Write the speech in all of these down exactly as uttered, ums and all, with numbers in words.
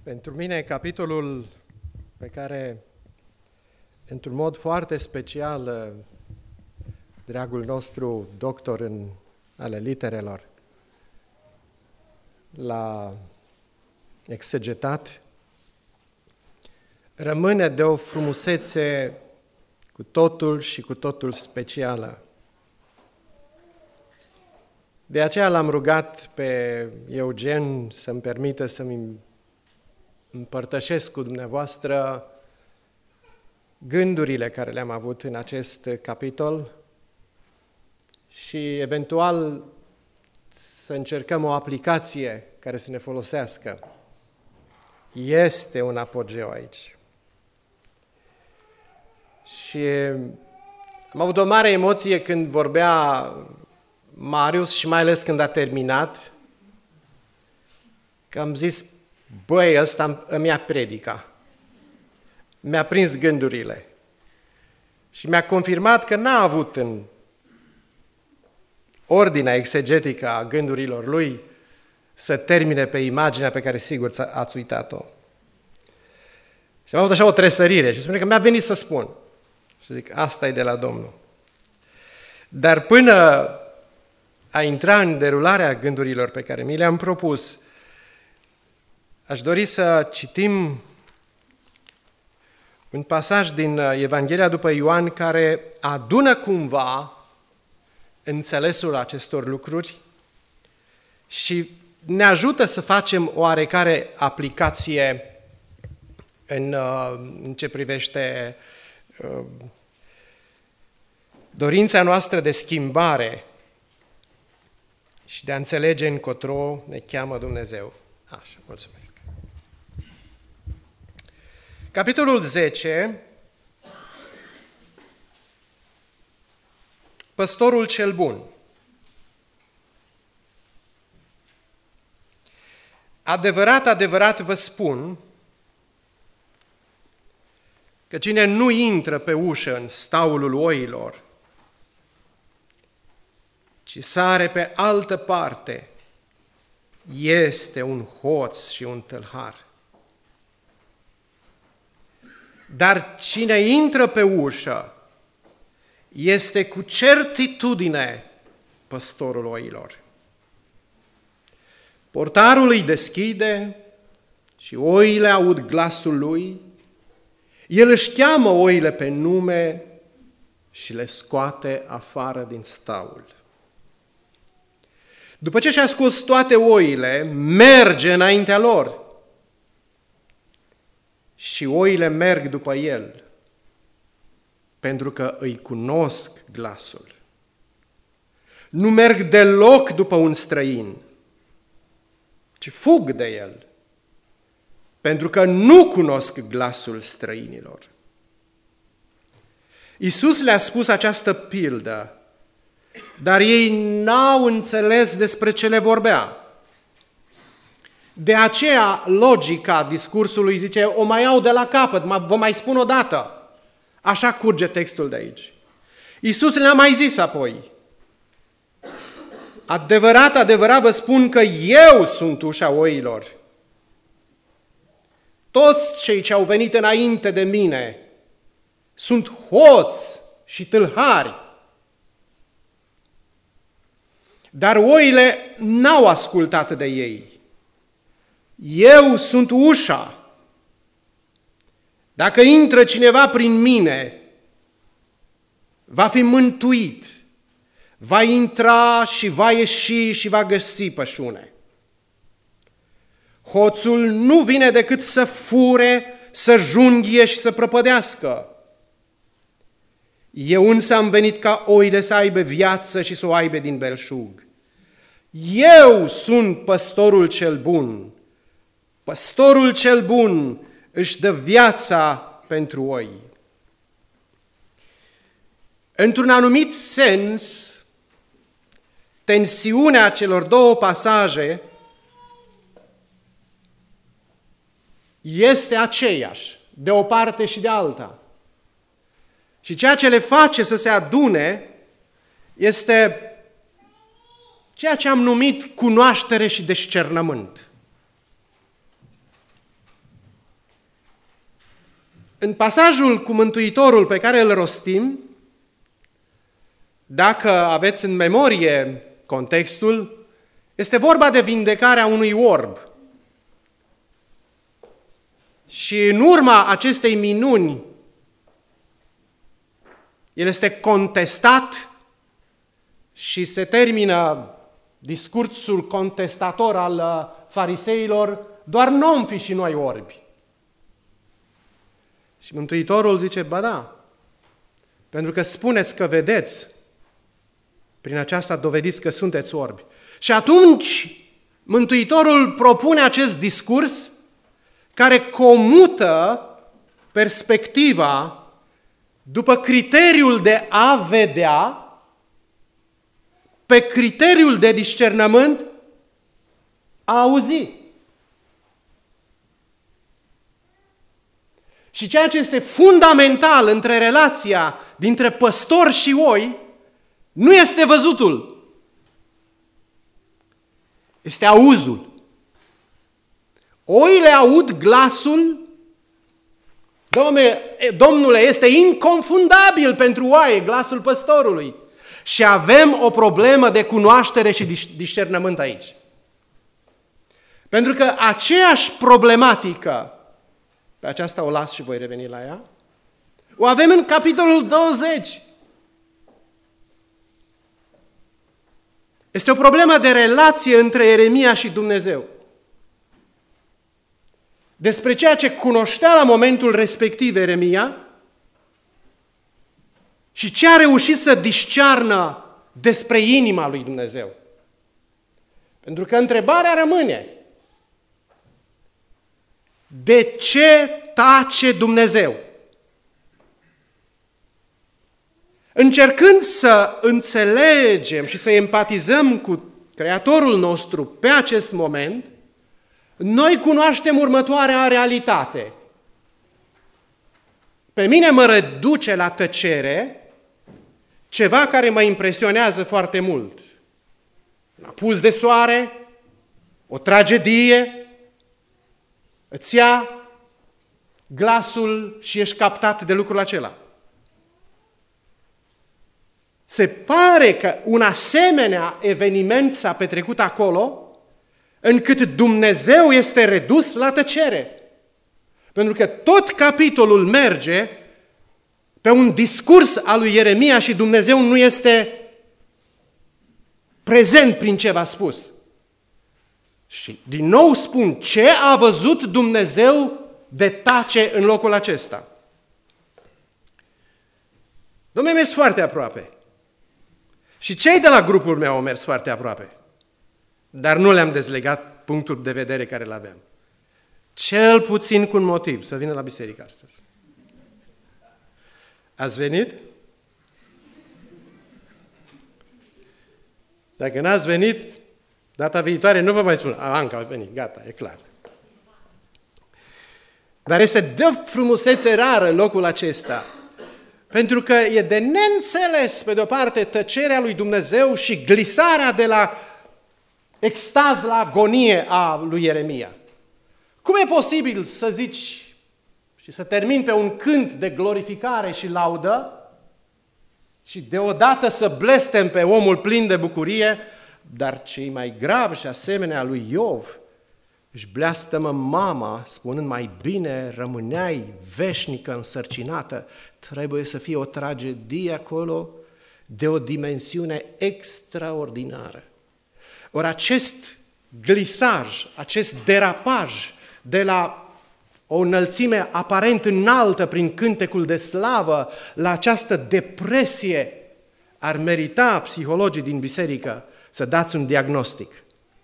Pentru mine, capitolul pe care, într-un mod foarte special, dragul nostru doctor în ale literelor l-a exegetat, rămâne de o frumusețe cu totul și cu totul specială. De aceea l-am rugat pe Eugen să-mi permită să-mi împărtășesc cu dumneavoastră gândurile care le-am avut în acest capitol și eventual să încercăm o aplicație care să ne folosească. Este un apogeu aici. Și am avut o mare emoție când vorbea Marius și mai ales când a terminat, că am zis, băi, ăsta îmi ia predica. Mi-a prins gândurile. Și mi-a confirmat că n-a avut în ordinea exegetică a gândurilor lui să termine pe imaginea pe care sigur ați uitat-o. Și am avut așa o tresărire și spune că mi-a venit să spun. Și zic, asta e de la Domnul. Dar până a intra în derularea gândurilor pe care mi le-am propus, aș dori să citim un pasaj din Evanghelia după Ioan care adună cumva înțelesul acestor lucruri și ne ajută să facem oarecare aplicație în, în ce privește dorința noastră de schimbare și de a înțelege încotro ne cheamă Dumnezeu. Așa, mulțumesc. Capitolul zece, Păstorul cel bun. Adevărat, adevărat vă spun că cine nu intră pe ușă în staulul oilor, ci sare pe altă parte, este un hoț și un tâlhar. Dar cine intră pe ușă este cu certitudine păstorul oilor. Portarul îi deschide și oile aud glasul lui, el își cheamă oile pe nume și le scoate afară din staul. După ce și-a scos toate oile, merge înaintea lor și oile merg după el, pentru că îi cunosc glasul. Nu merg deloc după un străin, ci fug de el, pentru că nu cunosc glasul străinilor. Iisus le-a spus această pildă, dar ei n-au înțeles despre ce le vorbea. De aceea, logica discursului zice, o mai iau de la capăt, vă mai spun o dată. Așa curge textul de aici. Iisus le-a mai zis apoi, adevărat, adevărat vă spun că eu sunt ușa oilor. Toți cei ce au venit înainte de mine sunt hoți și tâlhari. Dar oile n-au ascultat de ei. Eu sunt ușa. Dacă intră cineva prin mine, va fi mântuit, va intra și va ieși și va găsi pășune. Hoțul nu vine decât să fure, să junghie și să prăpădească. Eu însă am venit ca oile să aibă viață și să o aibă din belșug. Eu sunt păstorul cel bun. Păstorul cel bun își dă viața pentru oi. Într-un anumit sens, tensiunea celor două pasaje este aceeași, de o parte și de alta. Și ceea ce le face să se adune este ceea ce am numit cunoaștere și discernământ. În pasajul cu Mântuitorul pe care îl rostim, dacă aveți în memorie contextul, este vorba de vindecarea unui orb. Și în urma acestei minuni, el este contestat și se termină discursul contestator al fariseilor: doar n-om fi și noi orbi. Și Mântuitorul zice: ba da, pentru că spuneți că vedeți, prin aceasta dovediți că sunteți orbi. Și atunci Mântuitorul propune acest discurs care comută perspectiva după criteriul de a vedea pe criteriul de discernământ a auzi. Și ceea ce este fundamental între relația dintre păstor și oi nu este văzutul, este auzul. Oile aud glasul, Domnule, este inconfundabil pentru oaie glasul păstorului. Și avem o problemă de cunoaștere și discernământ aici. Pentru că aceeași problematică, pe aceasta o las și voi reveni la ea, o avem în capitolul douăzeci. Este o problemă de relație între Ieremia și Dumnezeu. Despre ceea ce cunoștea la momentul respectiv Ieremia și ce a reușit să discearnă despre inima lui Dumnezeu. Pentru că întrebarea rămâne: de ce tace Dumnezeu? Încercând să înțelegem și să empatizăm cu Creatorul nostru pe acest moment, noi cunoaștem următoarea realitate. Pe mine mă reduce la tăcere ceva care mă impresionează foarte mult. Un apus de soare, o tragedie, îți ia glasul și ești captat de lucrul acela. Se pare că un asemenea eveniment s-a petrecut acolo, încât Dumnezeu este redus la tăcere. Pentru că tot capitolul merge pe un discurs al lui Ieremia și Dumnezeu nu este prezent prin ce v-a spus. Și din nou spun, ce a văzut Dumnezeu de tace în locul acesta? Dom'le, mers foarte aproape. Și cei de la grupul meu au mers foarte aproape. Dar nu le-am dezlegat punctul de vedere care îl aveam. Cel puțin cu un motiv, să vină la biserică astăzi. Ați venit? Dacă n-ați venit, data viitoare nu vă mai spun. A, Anca a venit, gata, e clar. Dar este de frumusețe rară locul acesta. Pentru că e de neînțeles, pe de-o parte, tăcerea lui Dumnezeu și glisarea de la extaz la agonie a lui Ieremia. Cum e posibil să zici și să termini pe un cânt de glorificare și laudă și deodată să blestem pe omul plin de bucurie, dar cei mai grav și asemenea lui Iov își bleastămă mama, spunând: mai bine rămâneai veșnică însărcinată. Trebuie să fie o tragedie acolo de o dimensiune extraordinară. Ori acest glisaj, acest derapaj de la o înălțime aparent înaltă prin cântecul de slavă la această depresie ar merita psihologii din biserică să dați un diagnostic.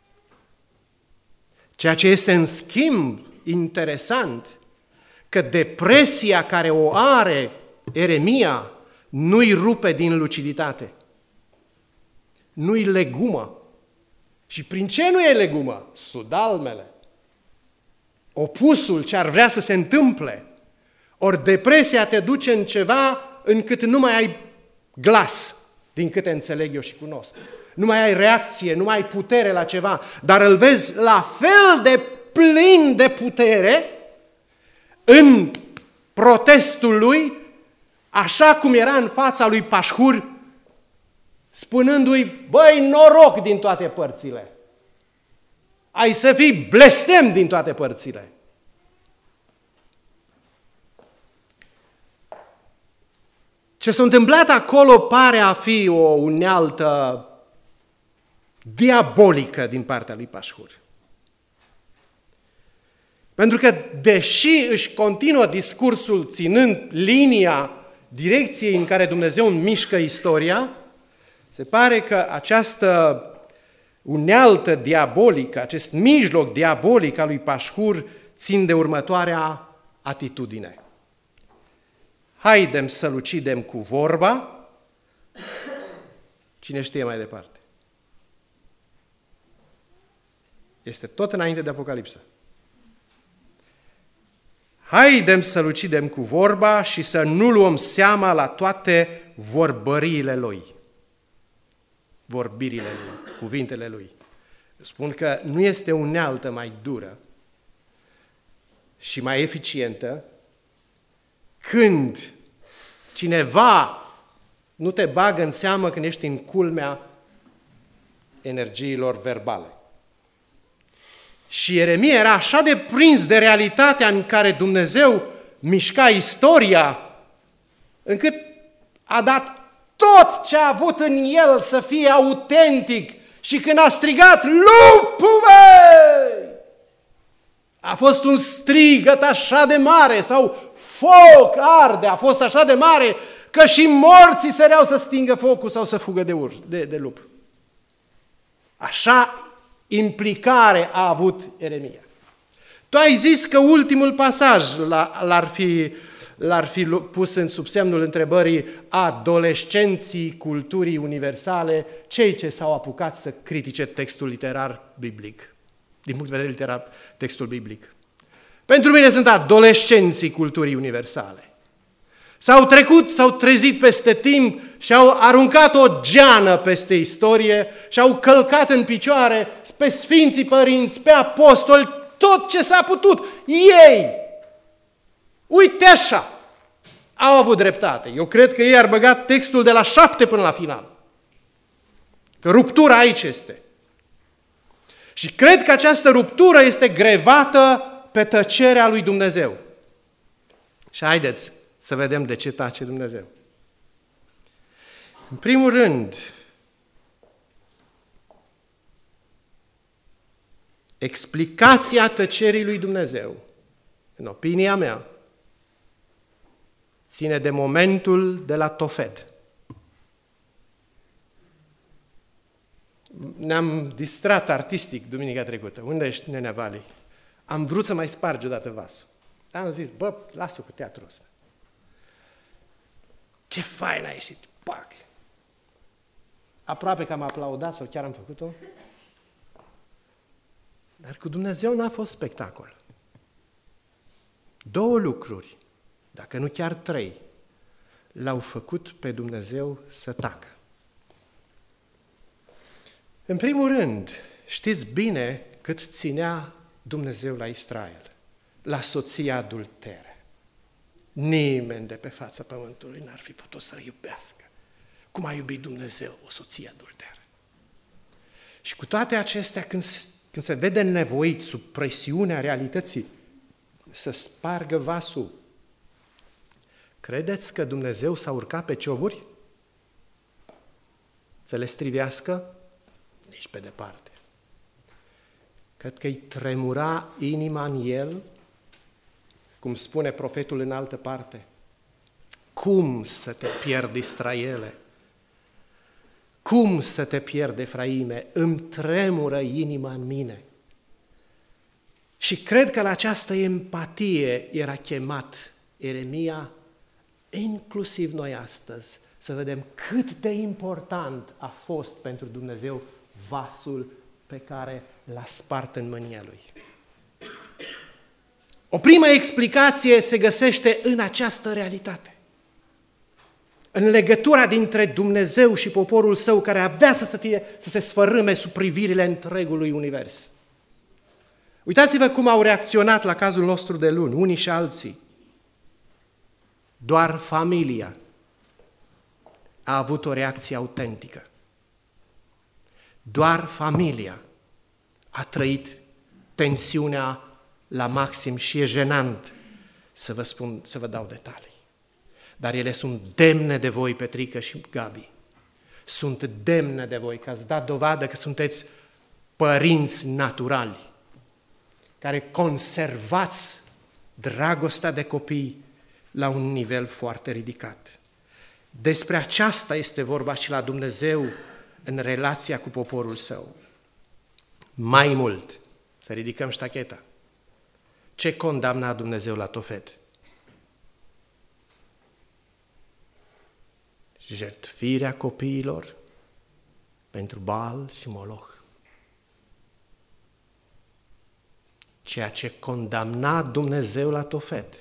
Ceea ce este în schimb interesant, că depresia care o are Ieremia nu-i rupe din luciditate, nu-i legumă. Și prin ce nu e legumă? Sudalmele, opusul ce ar vrea să se întâmple. Ori depresia te duce în ceva încât nu mai ai glas, din câte înțeleg eu și cunosc. Nu mai ai reacție, nu mai ai putere la ceva, dar îl vezi la fel de plin de putere în protestul lui, așa cum era în fața lui Pașhur, spunându-i, băi, noroc din toate părțile. Ai să fii blestem din toate părțile. Ce s-a întâmplat acolo pare a fi o unealtă diabolică din partea lui Pașhur. Pentru că, deși își continuă discursul ținând linia direcției în care Dumnezeu mișcă istoria, se pare că această unealtă diabolică, acest mijloc diabolic al lui Pașhur țin de următoarea atitudine. Haidem să-l ucidem cu vorba, cine știe mai departe. Este tot înainte de Apocalipsă. Haidem să-l ucidem cu vorba și să nu luăm seama la toate vorbăriile lui. Vorbirile lui, cuvintele lui. Spun că nu este unealtă mai dură și mai eficientă când cineva nu te bagă în seamă când ești în culmea energiilor verbale. Și Ieremia era așa de prins de realitatea în care Dumnezeu mișca istoria, încât a dat tot ce a avut în el să fie autentic. Și când a strigat, lupu-vei! A fost un strigăt așa de mare, sau foc arde, a fost așa de mare, că și morții săreau să stingă focul sau să fugă de, ur, de, de lup. Așa implicare a avut Ieremia. Tu ai zis că ultimul pasaj l-ar fi, l-ar fi pus în sub semnul întrebării adolescenții culturii universale, cei ce s-au apucat să critique textul literar biblic. Din punct de vedere literar, textul biblic. Pentru mine sunt adolescenții culturii universale. S-au trecut, s-au trezit peste timp și au aruncat o geană peste istorie și au călcat în picioare pe Sfinții Părinți, pe apostoli, tot ce s-a putut. Ei, uite așa, au avut dreptate. Eu cred că ei ar băga textul de la șapte până la final. Că ruptura aici este. Și cred că această ruptură este grevată pe tăcerea lui Dumnezeu. Și haideți să vedem de ce tace Dumnezeu. În primul rând, explicația tăcerii lui Dumnezeu, în opinia mea, ține de momentul de la Tofet. Ne-am distrat artistic duminica trecută. Unde ești, nenea Vali? Am vrut să mai sparg odată vasul. Dar am zis, bă, lasă cu teatrul ăsta. Ce fain a ieșit! Pac! Aproape că am aplaudat sau chiar am făcut-o. Dar cu Dumnezeu n-a fost spectacol. Două lucruri, dacă nu chiar trei, l-au făcut pe Dumnezeu să tacă. În primul rând, știți bine cât ținea Dumnezeu la Israel, la soția adulteră. Nimeni de pe fața pământului n-ar fi putut să iubească cum a iubit Dumnezeu o soție adulteră. Și cu toate acestea, când se, când se vede nevoit sub presiunea realității să spargă vasul, credeți că Dumnezeu s-a urcat pe cioburi? Să le strivească? Nici pe departe. Cred că îi tremura inima în el, cum spune profetul în altă parte. Cum să te pierd, Israele? Cum să te pierd, Efraime? Îmi tremură inima în mine. Și cred că la această empatie era chemat Ieremia, inclusiv noi astăzi, să vedem cât de important a fost pentru Dumnezeu vasul pe care l-a spart în mânia lui. O primă explicație se găsește în această realitate. În legătura dintre Dumnezeu și poporul său, care avea să, fie, să se sfărâme sub privirile întregului univers. Uitați-vă cum au reacționat la cazul nostru de luni, unii și alții. Doar familia a avut o reacție autentică. Doar familia a trăit tensiunea la maxim și e jenant să vă spun, să vă dau detalii. Dar ele sunt demne de voi, Petrică și Gabi. Sunt demne de voi, că ați dat dovadă că sunteți părinți naturali, care conservați dragostea de copii la un nivel foarte ridicat. Despre aceasta este vorba și la Dumnezeu în relația cu poporul său. Mai mult, să ridicăm ștacheta. Ce condamna Dumnezeu la Tofet? Jertfirea copiilor pentru Baal și Moloch. Ceea ce condamna Dumnezeu la Tofet.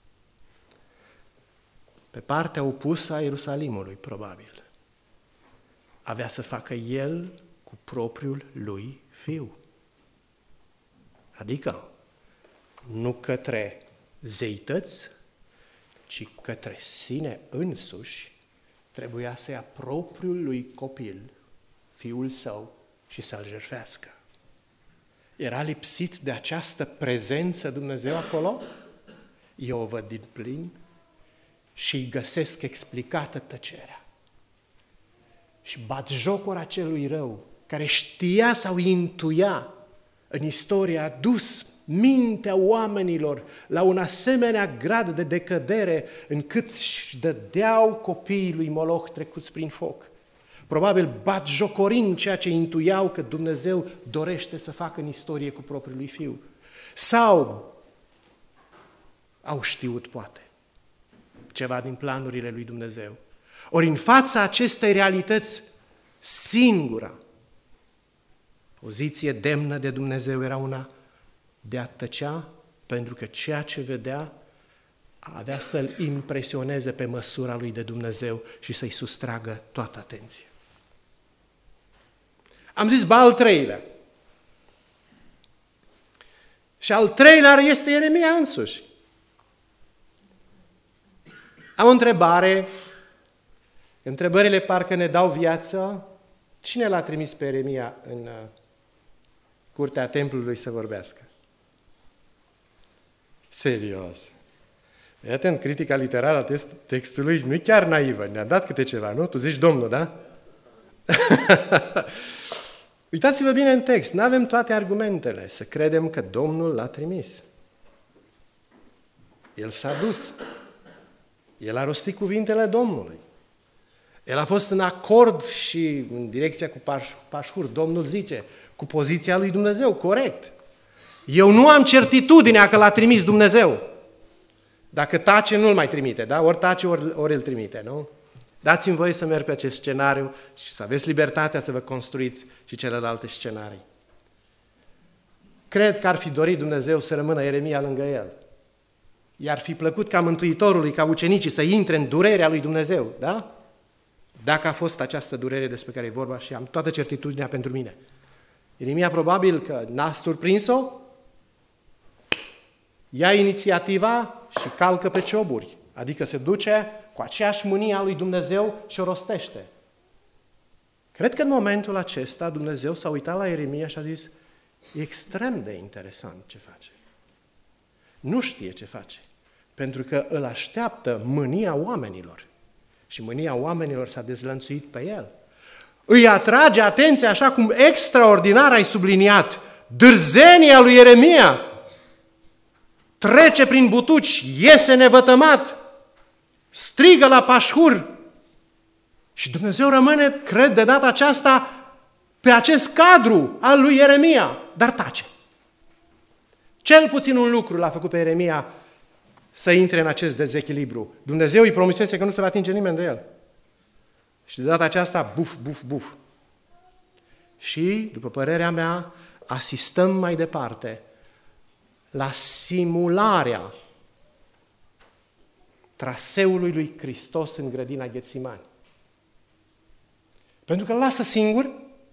Pe partea opusă a Ierusalimului, probabil, avea să facă el cu propriul lui fiu. Adică, nu către zeități, ci către sine însuși, trebuia să ia propriul lui copil, fiul său, și să-l jertfească. Era lipsit de această prezență Dumnezeu acolo? Eu o văd din plin și îi găsesc explicată tăcerea. Și batjocura celui rău, care știa sau intuia în istorie, a dus mintea oamenilor la un asemenea grad de decădere încât își dădeau copiii lui Moloch trecuți prin foc. Probabil batjocorind ceea ce intuiau că Dumnezeu dorește să facă în istorie cu propriul lui fiu. Sau au știut, poate, ceva din planurile lui Dumnezeu. Ori în fața acestei realități, singura poziție demnă de Dumnezeu era una de a tăcea, pentru că ceea ce vedea avea să-l impresioneze pe măsura lui de Dumnezeu și să-i sustragă toată atenția. Am zis ba al treilea. Și al treilea este Ieremia însuși. Am o întrebare. Întrebările parcă ne dau viață. Cine l-a trimis pe Ieremia în curtea templului să vorbească? Serios. E atent, critica literară a textului nu e chiar naivă. Ne-a dat câte ceva, nu? Tu zici Domnul, da? Uitați-vă bine în text. Nu avem toate argumentele să credem că Domnul l-a trimis. El s-a dus. El a rostit cuvintele Domnului. El a fost în acord și în direcția cu Pașhur. Domnul zice, cu poziția lui Dumnezeu, corect. Eu nu am certitudinea că l-a trimis Dumnezeu. Dacă tace, nu-l mai trimite, da? Ori tace, ori, ori îl trimite, nu? Dați-mi voie să merg pe acest scenariu și să aveți libertatea să vă construiți și celelalte scenarii. Cred că ar fi dorit Dumnezeu să rămână Ieremia lângă el. I-ar fi plăcut ca Mântuitorului, ca ucenicii să intre în durerea lui Dumnezeu, da? Dacă a fost această durere despre care e vorba și am toată certitudinea pentru mine. Ieremia probabil că n-a surprins-o, ia inițiativa și calcă pe cioburi, adică se duce cu aceeași mânie a lui Dumnezeu și o rostește. Cred că în momentul acesta Dumnezeu s-a uitat la Ieremia și a zis, e extrem de interesant ce face. Nu știe ce face, pentru că îl așteaptă mânia oamenilor. Și mânia oamenilor s-a dezlănțuit pe el. Îi atrage atenția, așa cum extraordinar ai subliniat, dârzenia lui Ieremia. Trece prin butuci, iese nevătămat, strigă la Pașhur și Dumnezeu rămâne, cred, de data aceasta pe acest cadru al lui Ieremia, dar tace. Cel puțin un lucru l-a făcut pe Ieremia să intre în acest dezechilibru. Dumnezeu îi promisese că nu se va atinge nimeni de el. Și de data aceasta, buf, buf, buf. Și, după părerea mea, asistăm mai departe la simularea traseului lui Hristos în grădina Ghetsimani. Pentru că îl lasă singur,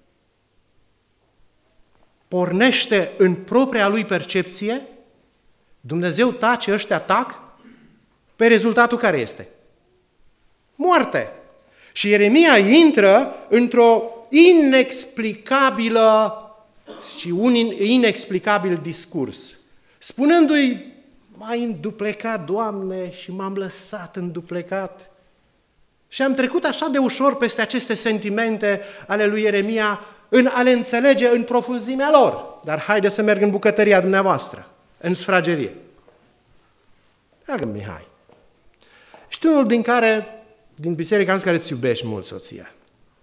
pornește în propria lui percepție, Dumnezeu tace, ăștia tac, Păi rezultatul care este? Moarte. Și Ieremia intră într-o inexplicabilă și un inexplicabil discurs, spunându-i, m-ai înduplecat, Doamne, și m-am lăsat înduplecat. Și am trecut așa de ușor peste aceste sentimente ale lui Ieremia în a le înțelege în profunzimea lor. Dar haide să merg în bucătăria dumneavoastră, în sufragerie. Dragă Mihai, ești unul din care, din biserica care îți iubești mult soția.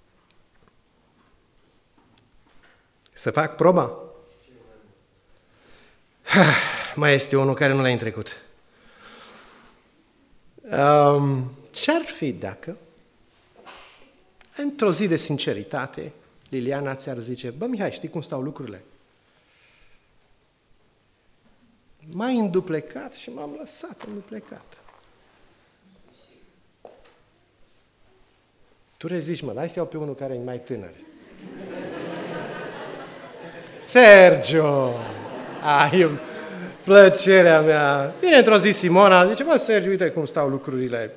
Să fac proba? Mai este unul care nu l-a trecut. Um, ce-ar fi dacă, într-o zi de sinceritate, Liliana ți-ar zice, bă, Mihai, știi cum stau lucrurile? M-ai înduplecat și m-am lăsat înduplecat. Tu rezici, mă, hai să iau pe unul care e mai tânăr. Sergio! Ai, plăcerea mea! Vine într-o zi Simona, zice, bă, Sergio, uite cum stau lucrurile.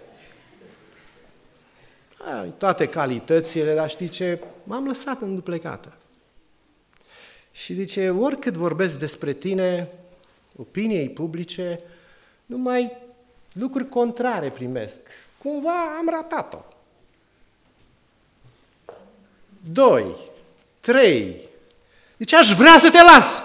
Ai toate calitățile, dar știi ce? M-am lăsat înduplecată. Și zice, oricât vorbesc despre tine, opiniei publice, numai lucruri contrare primesc. Cumva am ratat-o. Doi, trei. Deci aș vrea să te las.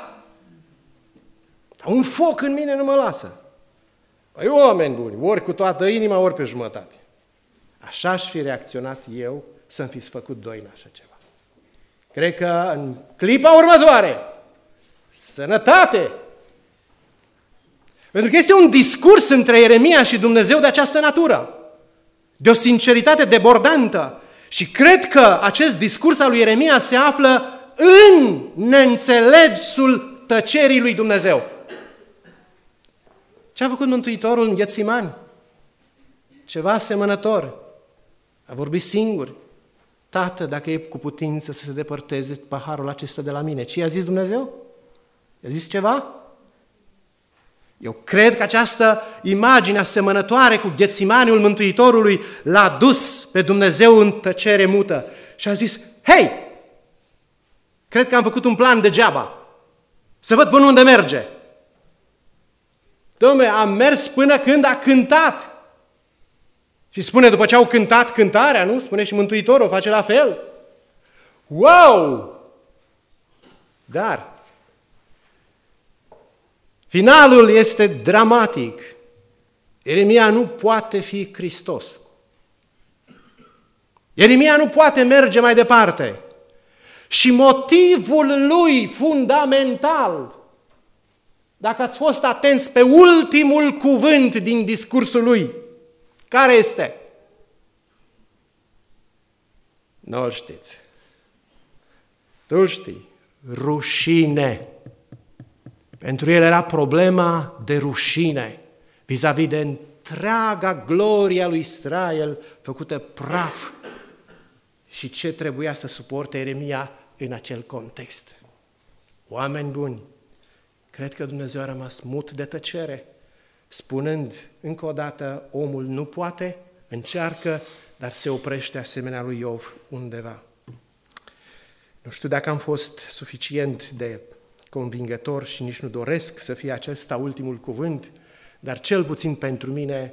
Un foc în mine nu mă lasă. Păi oameni buni, ori cu toată inima, ori pe jumătate. Așa aș fi reacționat eu să-mi fi făcut doi în așa ceva. Cred că în clipa următoare, sănătate! Pentru că este un discurs între Ieremia și Dumnezeu de această natură, de o sinceritate debordantă. Și cred că acest discurs al lui Ieremia se află în neînțelesul tăcerii lui Dumnezeu. Ce a făcut Mântuitorul în Ghetsimani? Ceva asemănător. A vorbit singur. Tată, dacă e cu putință să se depărteze paharul acesta de la mine. Ce i-a zis Dumnezeu? I-a zis ceva? Eu cred că această imagine asemănătoare cu Ghetsimaniul Mântuitorului l-a dus pe Dumnezeu în tăcere mută. Și a zis, hei, cred că am făcut un plan degeaba. Să văd până unde merge. Dom'le, am mers până când a cântat. Și spune, după ce au cântat cântarea, nu? Spune și Mântuitorul, face la fel. Wow! Dar finalul este dramatic. Ieremia nu poate fi Hristos. Ieremia nu poate merge mai departe. Și motivul lui fundamental, dacă ați fost atenți pe ultimul cuvânt din discursul lui, care este? Nu-l știți. Tu știi. Rușine. Pentru el era problema de rușine vis-a-vis de întreaga glorie a lui Israel făcută praf și ce trebuia să suporte Ieremia în acel context. Oameni buni, cred că Dumnezeu a rămas mut de tăcere, spunând încă o dată, omul nu poate, încearcă, dar se oprește asemenea lui Iov undeva. Nu știu dacă am fost suficient de convingător și nici nu doresc să fie acesta ultimul cuvânt, dar cel puțin pentru mine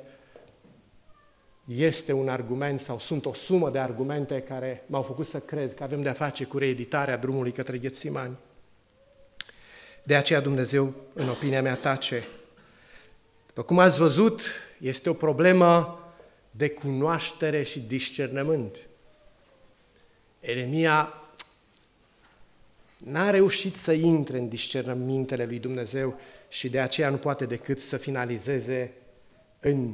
este un argument sau sunt o sumă de argumente care m-au făcut să cred că avem de-a face cu reeditarea drumului către Ghetsimani. De aceea Dumnezeu, în opinia mea, tace. După cum ați văzut, este o problemă de cunoaștere și discernământ. Ieremia n-a reușit să intre în discernămintele lui Dumnezeu și de aceea nu poate decât să finalizeze în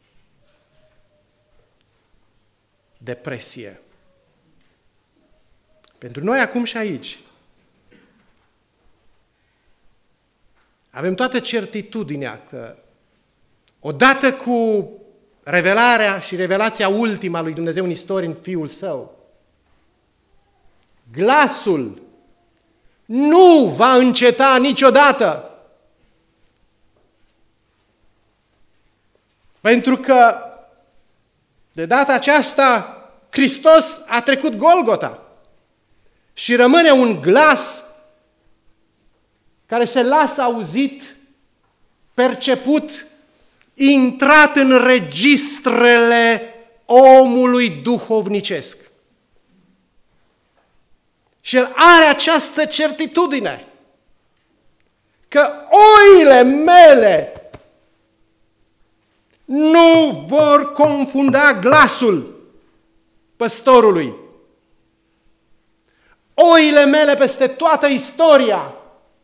depresie. Pentru noi acum și aici avem toată certitudinea că odată cu revelarea și revelația ultima lui Dumnezeu în istorie, în Fiul Său, glasul nu va înceta niciodată. Pentru că de data aceasta Hristos a trecut Golgota și rămâne un glas care se lasă auzit, perceput, intrat în registrele omului duhovnicesc. Și el are această certitudine că oile mele nu vor confunda glasul păstorului. Oile mele peste toată istoria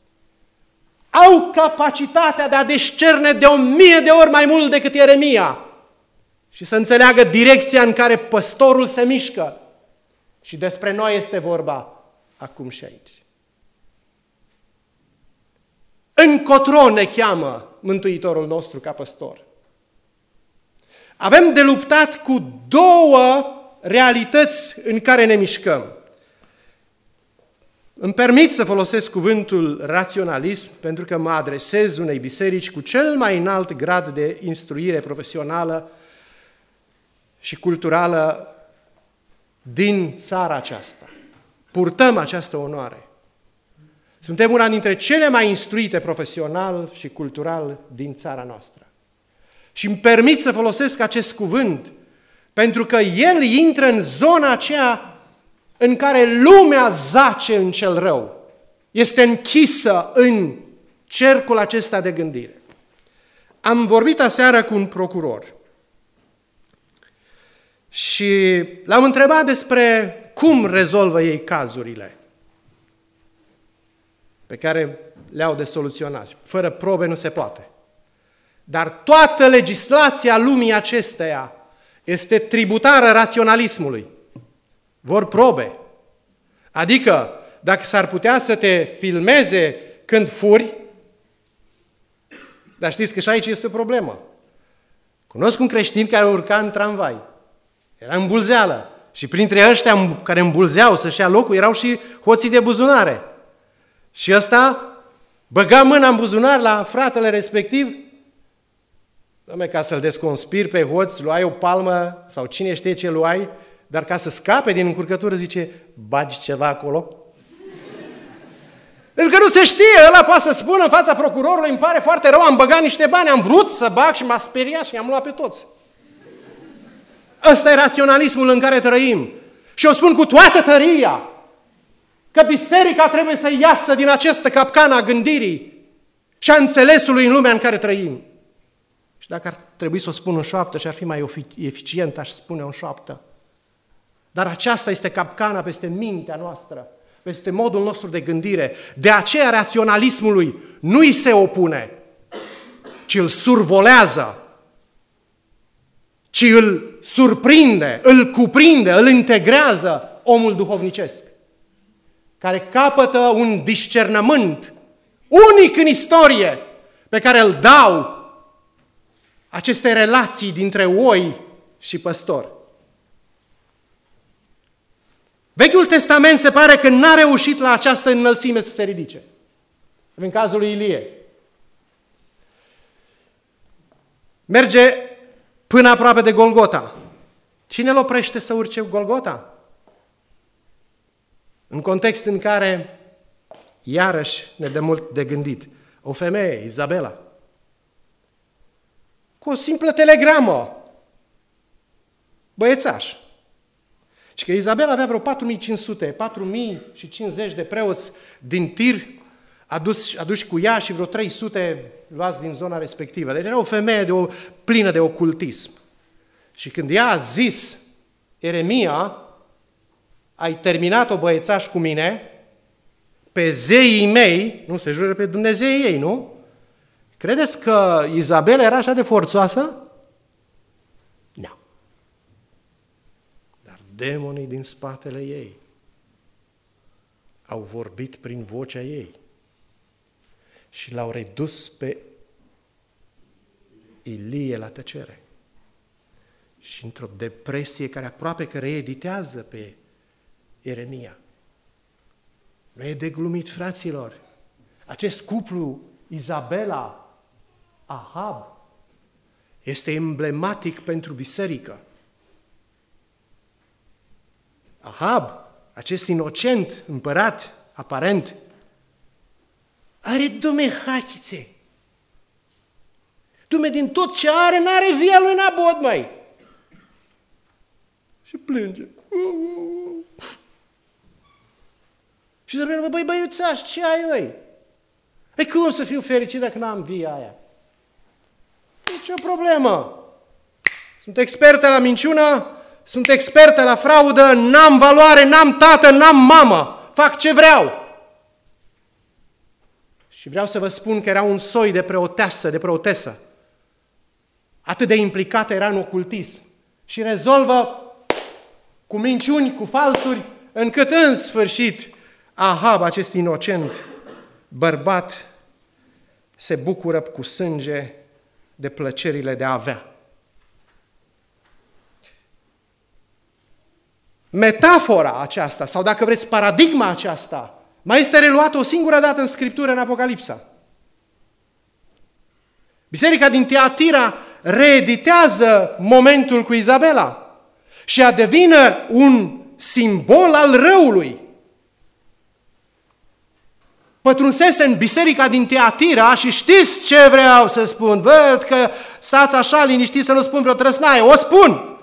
au capacitatea de a descerne de o mie de ori mai mult decât Ieremia și să înțeleagă direcția în care păstorul se mișcă. Și despre noi este vorba acum și aici. Încotro ne cheamă Mântuitorul nostru ca păstor. Avem de luptat cu două realități în care ne mișcăm. Îmi permit să folosesc cuvântul raționalism pentru că mă adresez unei biserici cu cel mai înalt grad de instruire profesională și culturală din țara aceasta. Purtăm această onoare. Suntem una dintre cele mai instruite profesional și cultural din țara noastră. Și îmi permit să folosesc acest cuvânt pentru că el intră în zona aceea în care lumea zace în cel rău. Este închisă în cercul acesta de gândire. Am vorbit aseară cu un procuror și l-am întrebat despre cum rezolvă ei cazurile pe care le-au de soluționat. Fără probe nu se poate. Dar toată legislația lumii acesteia este tributară raționalismului. Vor probe. Adică, dacă s-ar putea să te filmeze când furi, dar știți că și aici este o problemă. Cunosc un creștin care urca în tramvai. Era în bulzeală. Și printre ăștia care îmbulzeau să-și ia locul erau și hoții de buzunare. Și ăsta băga mâna în buzunar la fratele respectiv. Doamne, ca să-l desconspiri pe hoț, luai o palmă sau cine știe ce luai, dar ca să scape din încurcătură zice, bagi ceva acolo? Pentru că nu se știe, ăla poate să spună în fața procurorului, îmi pare foarte rău, am băgat niște bani, am vrut să bag și m-a speriat și i-am luat pe toți. Ăsta e raționalismul în care trăim. Și eu spun cu toată tăria că biserica trebuie să iasă din această capcană a gândirii și a înțelesului în lumea în care trăim. Și dacă ar trebui să o spun în șoaptă și ar fi mai eficient, aș spune în șoaptă. Dar aceasta este capcana peste mintea noastră, peste modul nostru de gândire. De aceea raționalismului nu îi se opune, ci îl survolează, ci îl surprinde, îl cuprinde, îl integrează omul duhovnicesc, care capătă un discernământ unic în istorie pe care îl dau aceste relații dintre oi și păstor. Vechiul Testament se pare că n-a reușit la această înălțime să se ridice. În cazul lui Ilie. Merge până aproape de Golgota. Cine îl oprește să urce Golgota? În context în care, iarăși ne dă mult de gândit, o femeie, Izabela, cu o simplă telegramă, băiețaș. Și că Izabela avea vreo patru mii cinci sute, patru mii cincizeci de preoți din Tir, adus, aduși cu ea și vreo trei sute luați din zona respectivă. Deci era o femeie de o, plină de ocultism. Și când ea a zis, Ieremia, ai terminat-o băiețaș cu mine, pe zeii mei, nu se jură pe Dumnezeii ei, nu? Credeți că Izabela era așa de forțoasă? Nu. Dar demonii din spatele ei au vorbit prin vocea ei și l-au redus pe Ilie la tăcere. Și într-o depresie care aproape că reeditează pe Ieremia. Nu e de glumit, fraților. Acest cuplu, Izabela, Ahab, Este emblematic pentru biserică. Ahab, acest inocent împărat, aparent, are, Dume, hachițe. Dume, din tot ce are, n-are via lui Nabot, măi. Și plânge. Și zice, băi, băiuțaș, ce ai, măi? Păi cum să fiu fericit dacă n-am via aia? Nici o problemă. Sunt expertă la minciună, sunt expertă la fraudă, n-am valoare, n-am tată, n-am mamă. Fac ce vreau. Și vreau să vă spun că era un soi de preoteasă, de preotesă. Atât de implicată era în ocultism. Și rezolvă cu minciuni, cu falsuri, încât în sfârșit Ahab, acest inocent bărbat, se bucură cu sânge de plăcerile de a avea. Metafora aceasta, sau dacă vreți paradigma aceasta, mai este reluată o singură dată în Scriptură, în Apocalipsa. Biserica din Tiatira reeditează momentul cu Izabela și a devină un simbol al răului. Pătrunsese în biserica din Tiatira și știți ce vreau să spun? Văd că stați așa liniștiți să nu spun vreo trăsnaie. O spun!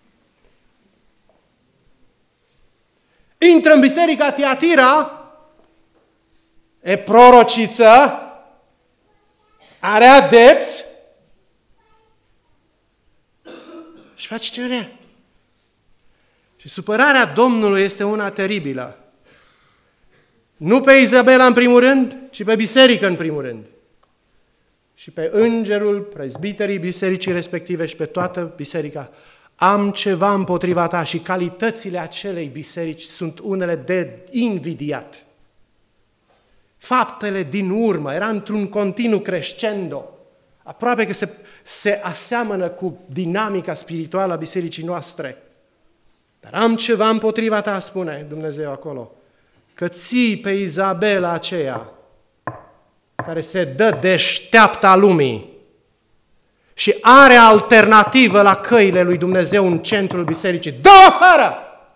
Intră în biserica Tiatira, e prorociță, are adepți și face ce vrea. Și supărarea Domnului este una teribilă. Nu pe Izabela în primul rând, ci pe biserică în primul rând. Și pe îngerul, prezbiterii bisericii respective și pe toată biserica. Am ceva împotriva ta și calitățile acelei biserici sunt unele de invidiat. Faptele din urmă, era într-un continuu crescendo. Aproape că se, se aseamănă cu dinamica spirituală a bisericii noastre. Dar am ceva împotriva ta, spune Dumnezeu acolo, că ții pe Izabela aceea care se dă deșteapta lumii și are alternativă la căile lui Dumnezeu în centrul bisericii. Dă-o afară!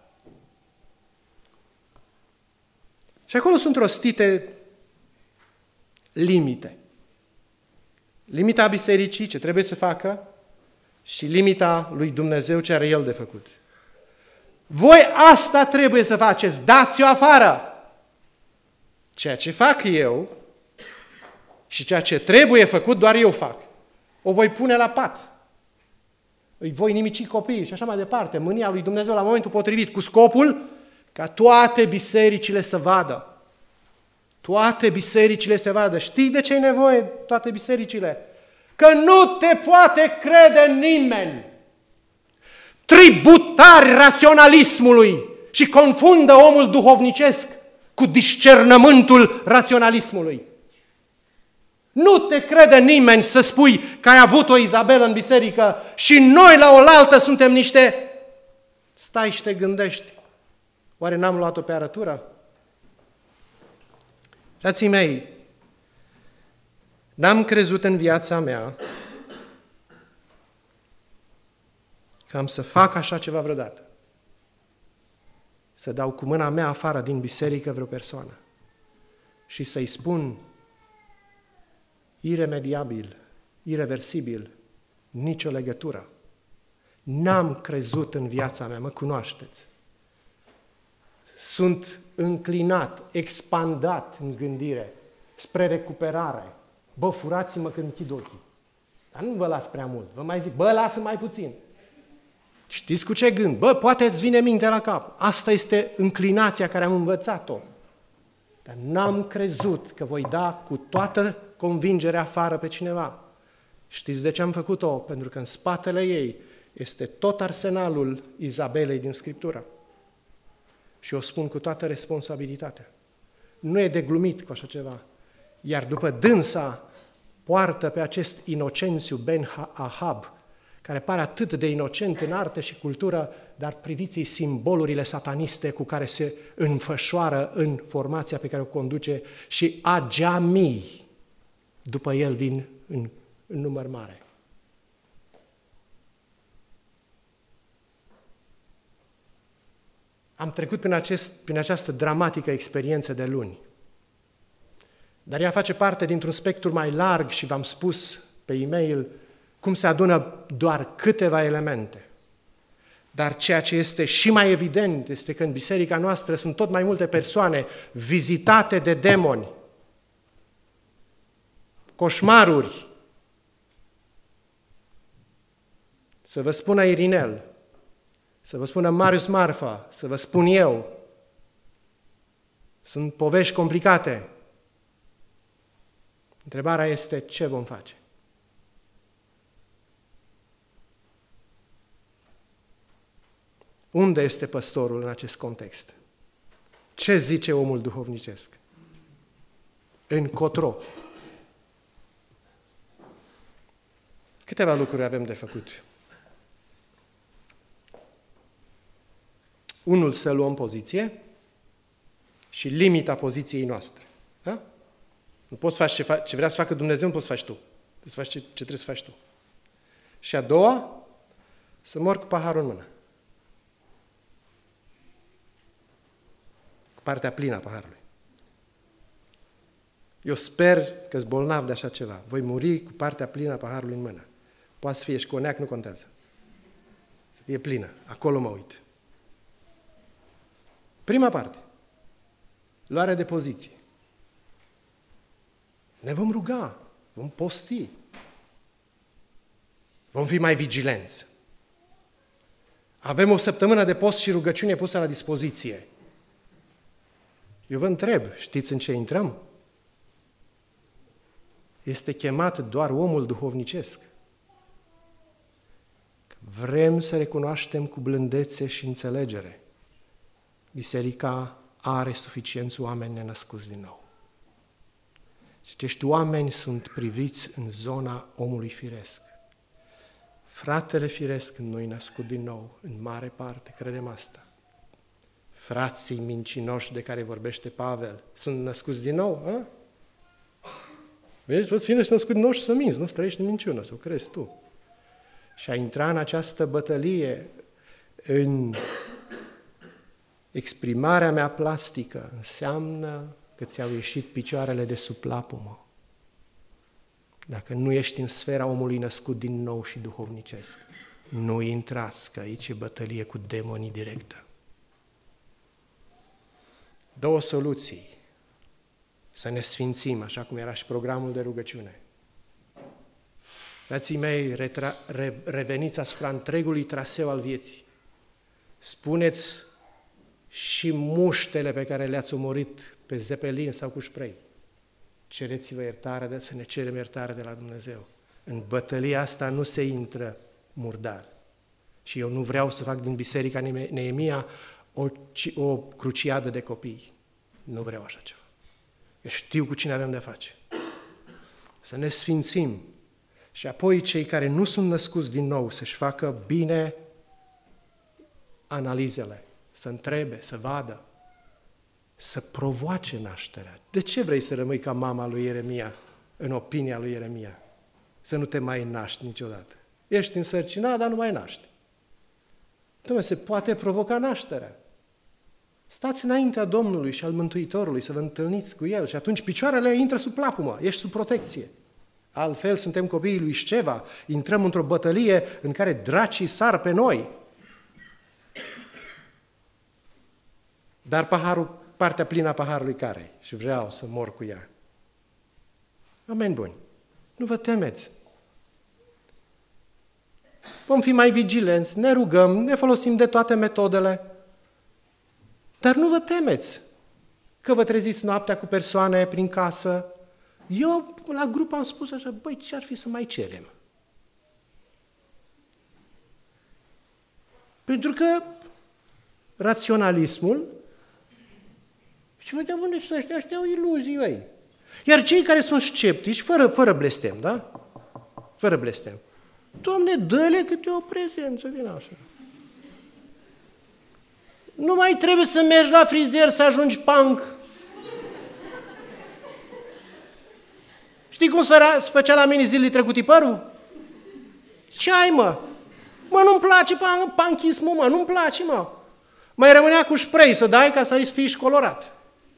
Și acolo sunt rostite limite. Limita bisericii, ce trebuie să facă, și limita lui Dumnezeu, ce are El de făcut. Voi asta trebuie să faceți, dați-o afară! Ceea ce fac eu și ceea ce trebuie făcut, doar eu fac. O voi pune la pat. Îi voi nimici copiii și așa mai departe. Mânia lui Dumnezeu la momentul potrivit, cu scopul ca toate bisericile să vadă. Toate bisericile se vadă. Știi de ce e nevoie toate bisericile? Că nu te poate crede nimeni. Tributari raționalismului și confundă omul duhovnicesc cu discernământul raționalismului. Nu te crede nimeni să spui că ai avut o Izabelă în biserică și noi la oaltă suntem niște... Stai și te gândești. Oare n-am luat-o pe arătură? Frații mei, n-am crezut în viața mea că am să fac așa ceva vreodată. Să dau cu mâna mea afară din biserică vreo persoană și să-i spun iremediabil, irreversibil, nicio legătură. N-am crezut în viața mea, mă cunoașteți. Sunt înclinat, expandat în gândire, spre recuperare. Bă, furați-mă când închid ochii. Dar nu vă las prea mult. Vă mai zic, bă, lasă mai puțin. Știți cu ce gând? Bă, poate îți vine minte la cap. Asta este înclinația care am învățat-o. Dar n-am crezut că voi da cu toată convingerea afară pe cineva. Știți de ce am făcut-o? Pentru că în spatele ei este tot arsenalul Izabelei din Scriptură. Și o spun cu toată responsabilitatea. Nu e de glumit cu așa ceva. Iar după dânsa poartă pe acest Inocențiu Ben Ahab, care pare atât de inocent în artă și cultură, dar priviți simbolurile sataniste cu care se înfășoară în formația pe care o conduce și ageamii după el vin în, în număr mare. am trecut prin, acest, prin această dramatică experiență de luni. Dar ea face parte dintr-un spectru mai larg și v-am spus pe e-mail cum se adună doar câteva elemente. Dar ceea ce este și mai evident este că în biserica noastră sunt tot mai multe persoane vizitate de demoni, coșmaruri. Să vă spună Irinel, să vă spună Marius Marfa, să vă spun eu. Sunt povești complicate. Întrebarea este ce vom face. Unde este păstorul în acest context? Ce zice omul duhovnicesc? Încotro. Câteva lucruri avem de făcut. Unul, să luăm poziție și limita poziției noastre. Da? Nu poți face ce, fa- ce vrea să facă Dumnezeu, nu poți să faci tu. Trebuie să faci ce, ce trebuie să faci tu. Și a doua, să mor cu paharul în mână. Cu partea plină a paharului. Eu sper că-s bolnav de așa ceva. Voi muri cu partea plină a paharului în mână. Poate să fie și coneac, nu contează. Să fie plină. Acolo mă uit. Prima parte. Luarea de poziție. Ne vom ruga, vom posti, vom fi mai vigilenți. Avem o săptămână de post și rugăciune pusă la dispoziție. Eu vă întreb, știți în ce intrăm? Este chemat doar omul duhovnicesc. Vrem să recunoaștem cu blândețe și înțelegere. Biserica are suficienți oameni nenăscuți din nou. Și acești oameni sunt priviți în zona omului firesc. Fratele firesc nu-i născut din nou, în mare parte, credem asta. Frații mincinoși de care vorbește Pavel sunt născuți din nou? A? Vezi, vă fii născut din nou și să minți, nu trăiești în minciună, să o crezi tu. Și a intra în această bătălie, în exprimarea mea plastică, înseamnă că ți-au ieșit picioarele de sub plapumă. Dacă nu ești în sfera omului născut din nou și duhovnicesc, nu intrați, că aici e bătălie cu demonii directă. Două soluții. Să ne sfințim, așa cum era și programul de rugăciune. Frații mei, retra- re- reveniți asupra întregului traseu al vieții. Spuneți și muștele pe care le-ați omorât pe Zeppelin sau cu Spray. Cereți-vă iertare, de, să ne cerem iertare de la Dumnezeu. În bătălia asta nu se intră murdar. Și eu nu vreau să fac din Biserica Neemia o, o cruciadă de copii. Nu vreau așa ceva. Eu știu cu cine avem de face. Să ne sfințim. Și apoi cei care nu sunt născuți din nou să-și facă bine analizele, să întrebe, să vadă, să provoace nașterea. De ce vrei să rămâi ca mama lui Ieremia, în opinia lui Ieremia? Să nu te mai naști niciodată. Ești însărcinat, dar nu mai naști. Dom'le, se poate provoca nașterea. Stați înaintea Domnului și al Mântuitorului să vă întâlniți cu El și atunci picioarele intră sub plapumă, ești sub protecție. Altfel suntem copiii lui Șceva, intrăm într-o bătălie în care dracii sar pe noi. Dar paharul, partea plină a paharului care? Și vreau să mor cu ea. Oameni buni, nu vă temeți. Vom fi mai vigilenți, ne rugăm, ne folosim de toate metodele. Dar nu vă temeți că vă treziți noaptea cu persoane prin casă. Eu la grup am spus așa, băi, ce ar fi să mai cerem? Pentru că raționalismul, și vedem unde sunt ăștia, ăștia au iluzii, băi. Iar cei care sunt sceptici, fără, fără blestem, da? Fără blestem. Doamne, dă-le câte o prezență din așa. Nu mai trebuie să mergi la frizer să ajungi punk. Știi cum se făcea la mine zilele trecute părul? Ce ai, mă? Mă, nu-mi place panchismul, mă, nu-mi place, mă. Mai rămânea cu spray să dai ca să-i fii și colorat.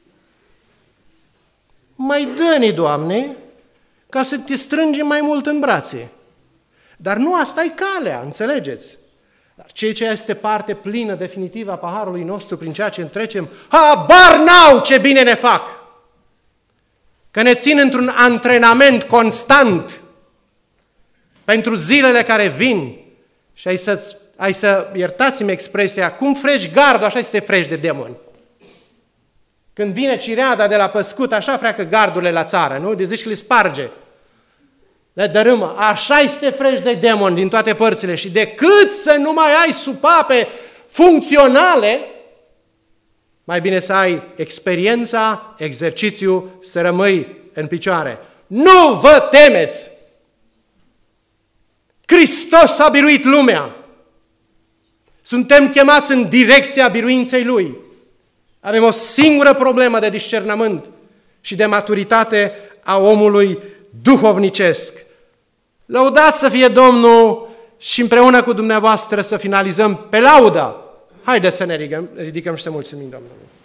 Mai dă-ne, Doamne, ca să te strângem mai mult în brațe. Dar nu asta e calea, înțelegeți? Dar ceea ce este parte plină, definitivă a paharului nostru prin ceea ce întrecem, habar n-au ce bine ne fac! Că ne țin într-un antrenament constant pentru zilele care vin și ai să, ai să iertați-mi expresia, cum fregi gardul, așa să te fregi de demoni. Când vine cireada de la păscut, așa freacă gardurile la țară, nu? De zici că le sparge. Le dărâmă. Așa să te fregi de demoni din toate părțile și decât să nu mai ai supape funcționale, mai bine să ai experiența, exercițiu, să rămâi în picioare. Nu vă temeți! Hristos a biruit lumea. Suntem chemați în direcția biruinței Lui. Avem o singură problemă de discernământ și de maturitate a omului duhovnicesc. Lăudați să fie Domnul și împreună cu dumneavoastră să finalizăm pe laudă. Haideți să ne ridicăm, ridicăm și să mulțumim Domnului.